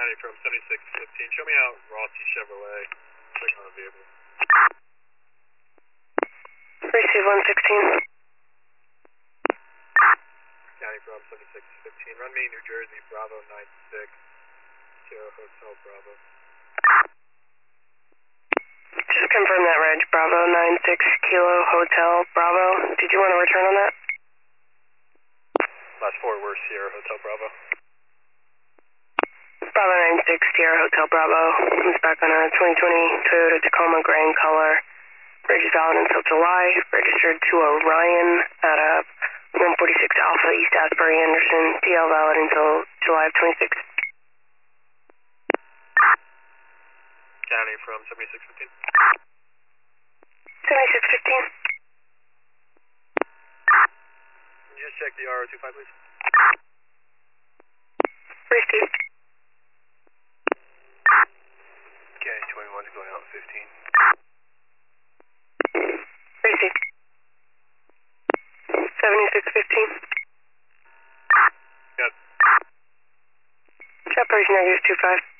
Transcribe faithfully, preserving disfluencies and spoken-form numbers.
County from seventy-six fifteen. Show me out Rossi Chevrolet. Check on the vehicle. Receive one sixteen. County from seventy-six fifteen. Run me New Jersey, Bravo nine six. Sierra Hotel Bravo. Just confirm that, Reg. Bravo nine six Kilo Hotel Bravo. Did you want to return on that? Last four were Sierra Hotel Bravo. Bravo nine six Sierra Hotel Bravo. Comes back on a twenty twenty Toyota Tacoma gray in color. Reg is valid until July. Registered to Orion at a one forty-six Alpha East Asbury Anderson. D L valid until July of twenty-six. County from seventy-six fifteen. seventy-six fifteen. Can you just check the R O two five, please? Receive. Okay, twenty-one's going out fifteen. Receive. seventy-six fifteen. Got Separation negative two five.